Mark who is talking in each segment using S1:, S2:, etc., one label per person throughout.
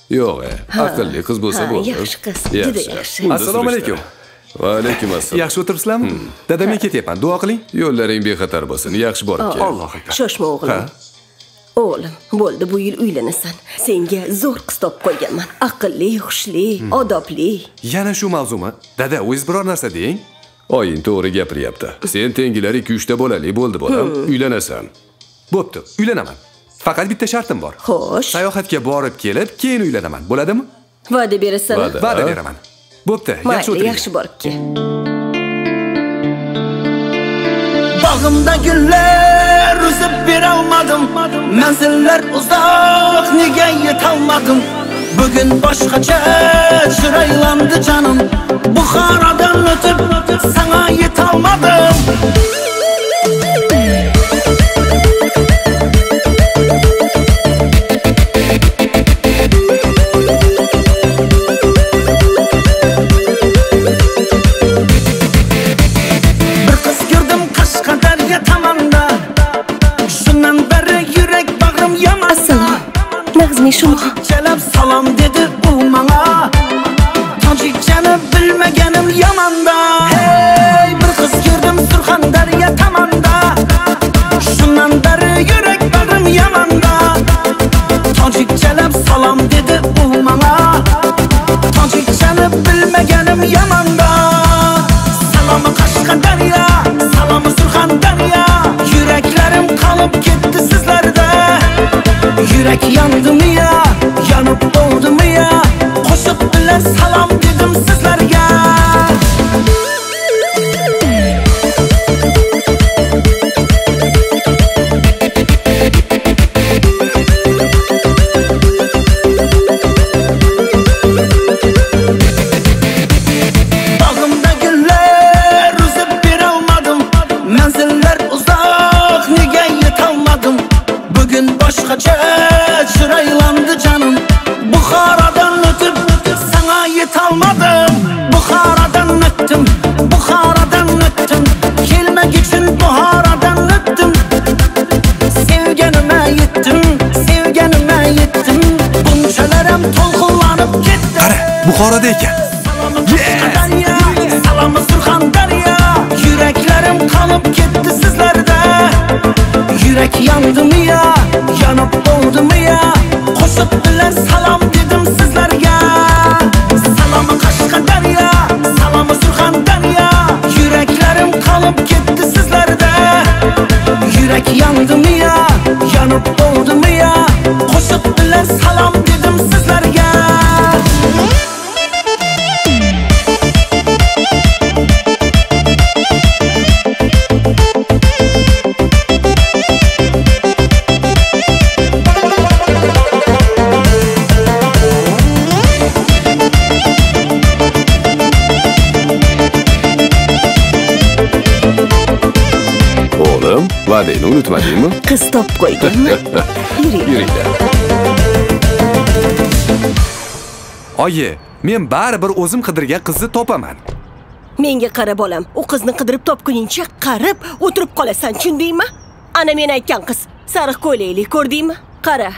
S1: Yo'q, aqlli qiz bo'lsa bo'ldi.
S2: Yaxshi qiz, juda yaxshi.
S3: Assalomu alaykum.
S1: Va alaykum assalom.
S3: Yaxshi o'tiribsizlarmi? Dadamga ketyapman. Duo qiling.
S1: Yo'llaring bexatar bo'lsin. Yaxshi borib kel.
S3: Alloh akbar.
S2: Shoshma o'g'lim. O'g'lim, bo'ldi, bu yil uylanasan. Senga zo'r qiz topib qo'yganman. Aqlli, xushli, odobli.
S3: Yana shu mavzumi? Dada, o'zingiz biror narsa deng.
S1: Oying to'g'ri gapiryapti. Sen tengilar 2-3 ta bolali bo'ldi bolam. Uylanasan.
S3: Bo'pti, uylanaman. Faqat bitta shartim bor.
S2: Xo'sh.
S3: Sayohatga borib kelib, keyin uylanaman. Bo'ladimi?
S2: Va'da berasan?
S3: Va'da beraman. Bo'pti, yaxshi o'tiring.
S2: Yaxshi borib kel.
S4: Bağımda güller uzib beralmadım. Manzillar uzoq, nega yetolmadim. Bugün boshqacha chiraylandı canım. Buxorodan o'tib sana yetolmadim.
S2: Şunu
S4: Celab salam dedi bu bana. Tojikçani bilmaganim yamanda. Hey, bir qiz ko'rdim Surxondaryo tomonda. Shundan beri yurak bag'rim yamanda. Tojikchalab salam dedi bu bana. Tojikchani bilmaganim yamanda. Salomı Qashqadaryo, salomı Surxondaryo. Yuraklarim qolib ketdi sizlarda. Yürek yandı mı ya, yanıp oldu mu ya? Qo'shiq bilan salom dedim sizlarga. Bağımda güller uzib beralmadim. Manzillar uzoq, nega yetolmadim. Bugün boshqacha chiraylandı canım. Buxorodan o'tib sana yetolmadim. Buxorodan o'tdim, Buxorodan o'tdim. Kelmak uchun Buxorodan o'tdim. Sevganima yetdim, sevganima yetdim. Bunchalarim to'lqinlanib ketdi.
S3: Qara, Buxoroda ekan.
S4: Salomı Surxondaryo. Yuraklarim qolib ketdi sizlarda. Yürek yandı mı ya, yanıp oldu mu ya? Qo'shiq bilan salom dedim sizlarga. Salomı Qashqadaryo, salomı Surxondaryo. Yuraklarim qolib ketdi sizlarda. Yürek yandı mı ya, yanıp oldu mu ya? Qo'shiq bilan salom dedim sizlarga.
S1: Va'dani unutmadingmi?
S2: Qiz topib qo'yganman.
S1: Yuringlar.
S3: Oyi, men baribir o'zim qidirgan qizni topaman.
S2: Menga qara bolam, u qizni qidirib topguningcha qarib o'tirib qolasan, tushundingmi? Ana men aytgan qiz, sariq ko'ylakli, ko'rdingmi? Qara.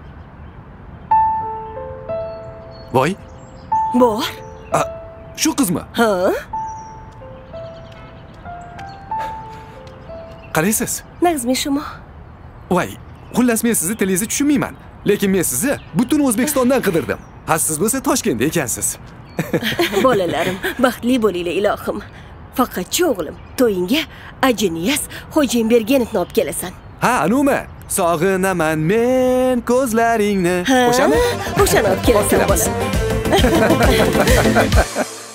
S3: Voy,
S2: Bor.
S3: shu qizmi?
S2: Ha?
S3: Qaraysiz?
S2: Nag'zmi shumi?
S3: Voy, xullas men sizni tilingizni tushunmayman. Lekin men sizni butun O'zbekistondan qidirdim. Siz bo'lsa Toshkentda ekansiz.
S2: Bolalarim, baxtli bo'linglar ilohim. Faqatchi o'g'lim, to'yingga Ajeniyas Xo'jaybergenovni olib kelasan.
S3: Ha, anumi. Sog'inaman men ko'zlaringni. O'shami?
S2: O'shani olib kelasan bolam.